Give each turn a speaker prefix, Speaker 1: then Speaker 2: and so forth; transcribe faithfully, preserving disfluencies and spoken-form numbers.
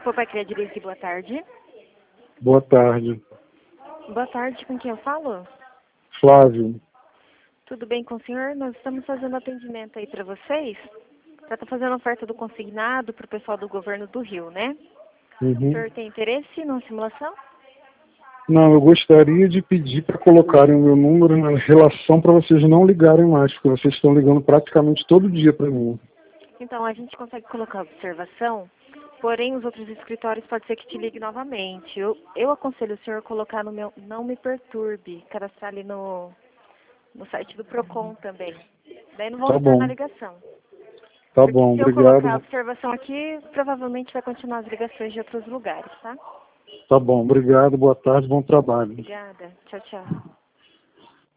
Speaker 1: Papai Cria Direito, boa tarde.
Speaker 2: Boa tarde.
Speaker 1: Boa tarde, com quem eu falo?
Speaker 2: Flávio.
Speaker 1: Tudo bem com o senhor? Nós estamos fazendo atendimento aí para vocês. Já está fazendo oferta do consignado para o pessoal do governo do Rio, né?
Speaker 2: Uhum.
Speaker 1: O senhor tem interesse na simulação?
Speaker 2: Não, eu gostaria de pedir para colocarem o meu número na relação para vocês não ligarem mais, porque vocês estão ligando praticamente todo dia para mim.
Speaker 1: Então, a gente consegue colocar observação, porém os outros escritórios pode ser que te ligue novamente. Eu, eu aconselho o senhor colocar no meu Não Me Perturbe, cadastrar ali no, no site do Procon também. Daí não vão
Speaker 2: Tá
Speaker 1: retornar a
Speaker 2: bom,
Speaker 1: ligação.
Speaker 2: tá
Speaker 1: Porque
Speaker 2: bom,
Speaker 1: se eu colocar a
Speaker 2: obrigado.
Speaker 1: observação aqui, provavelmente vai continuar as ligações de outros lugares, tá?
Speaker 2: Tá bom, obrigado, boa tarde, bom trabalho.
Speaker 1: Obrigada. Tchau, tchau.